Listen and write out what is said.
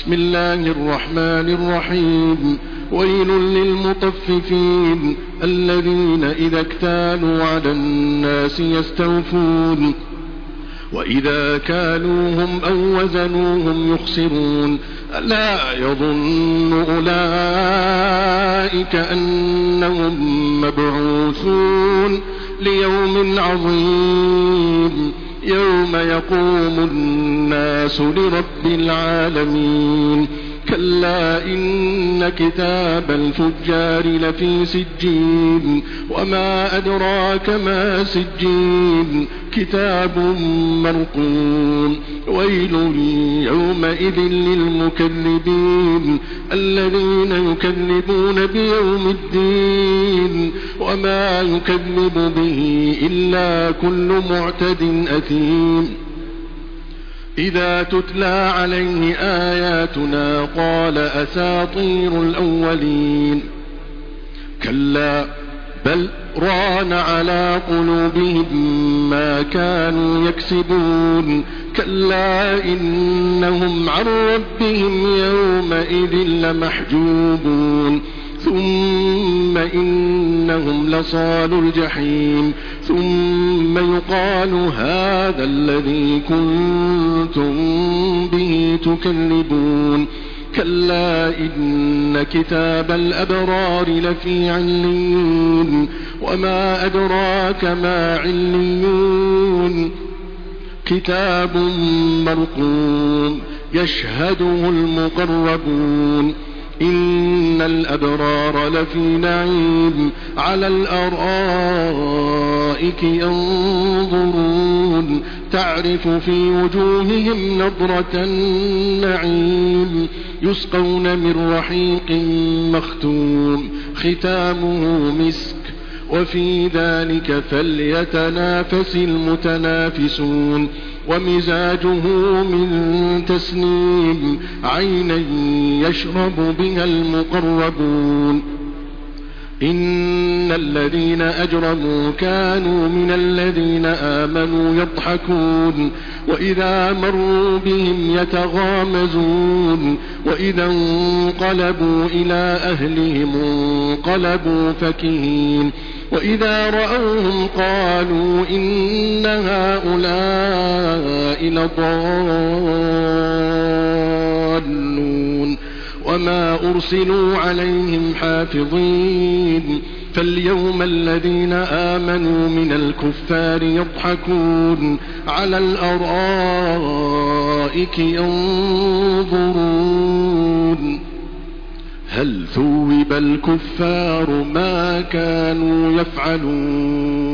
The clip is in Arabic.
بسم الله الرحمن الرحيم ويل للمطففين الذين إذا اكتالوا على الناس يستوفون وإذا كالوهم أو وزنوهم يخسرون ألا يظن أولئك أنهم مبعوثون ليوم عظيم يوم يقوم الناس لرب العالمين كلا إن كتاب الفجار لفي سجين وما أدراك ما سجين كتاب مرقوم ويل يومئذ للمكذبين الذين يكذبون بيوم الدين وما يكذب به إلا كل معتد أثيم إذا تتلى عليه آياتنا قال أساطير الأولين كلا بل ران على قلوبهم ما كانوا يكسبون كلا إنهم عن ربهم يومئذ لمحجوبون ثم إنهم لصالوا الجحيم ثم يقال هذا الذي كنتم به تكذبون كلا إن كتاب الأبرار لفي عليين وما أدراك ما عليون كتاب مرقوم يشهده المقربون إن الأبرار لفي نعيم على الأرائك ينظرون تعرف في وجوههم نضرة النعيم يسقون من رحيق مختوم ختامه مسك وفي ذلك فليتنافس المتنافسون ومزاجه من تسنيم عينا يشرب بها المقربون إن الذين أجرموا كانوا من الذين آمنوا يضحكون وإذا مروا بهم يتغامزون وإذا انقلبوا إلى أهلهم انقلبوا فكهين وإذا رأوهم قالوا إن هؤلاء لضالون وما أرسلوا عليهم حافظين فاليوم الذين آمنوا من الكفار يضحكون على الأرائك ينظرون هل ثوب الكفار ما كانوا يفعلون